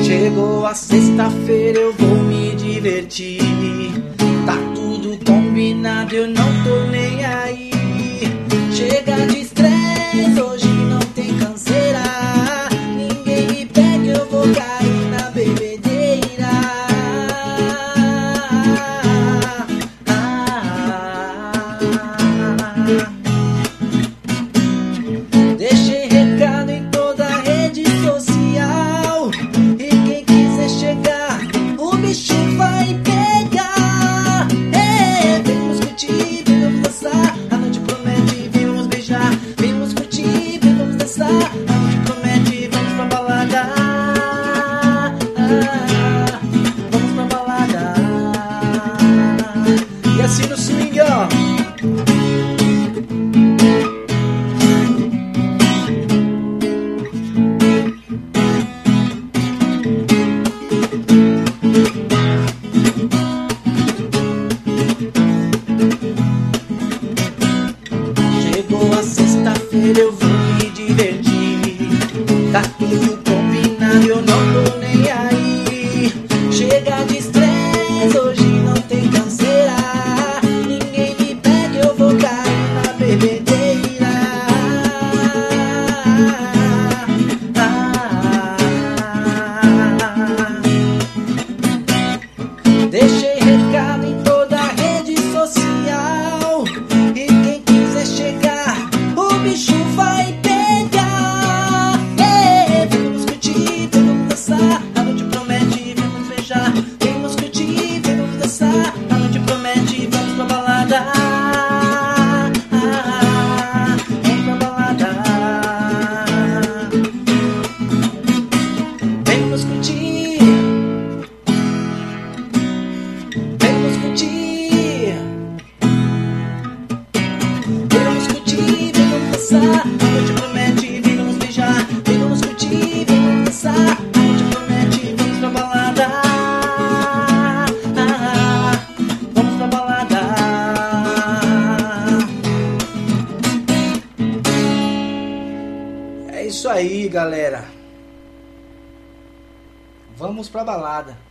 Chegou a sexta-feira, eu vou me divertir. Tá tudo combinado, eu não tô nem aí. Chega de estresse, hoje não tem canseira. Ninguém me pega, eu vou cair na bebedeira. Deixei recado em toda a rede social. E quem quiser chegar, o bicho vai pegar. Vamos curtir, vamos dançar. A noite promete, vamos beijar. Vamos curtir, vamos dançar. A noite promete, vamos pra balada. Vamos pra balada. E assim no swing, ó. Chegou a sexta-feira, eu vou me divertir. Tá tudo combinado, eu não tô nem aí. Chega de estresse, hoje não tem canseira. Ninguém me pega, eu vou cair na bebedeira. Deixei recado em toda a rede social. E quem quiser chegar, o bicho vai pegar. Vamos curtir, vamos dançar. A noite promete, vamos beijar. Vamos curtir, vamos dançar. A noite promete, vamos pra balada. Vamos pra balada. Vamos curtir. Vamos curtir. Vamos curtir, vamos dançar. A noite promete, vamos beijar. Vamos curtir, vamos dançar. A noite promete, vamos pra balada. Vamos pra balada. É isso aí, galera. Vamos pra balada.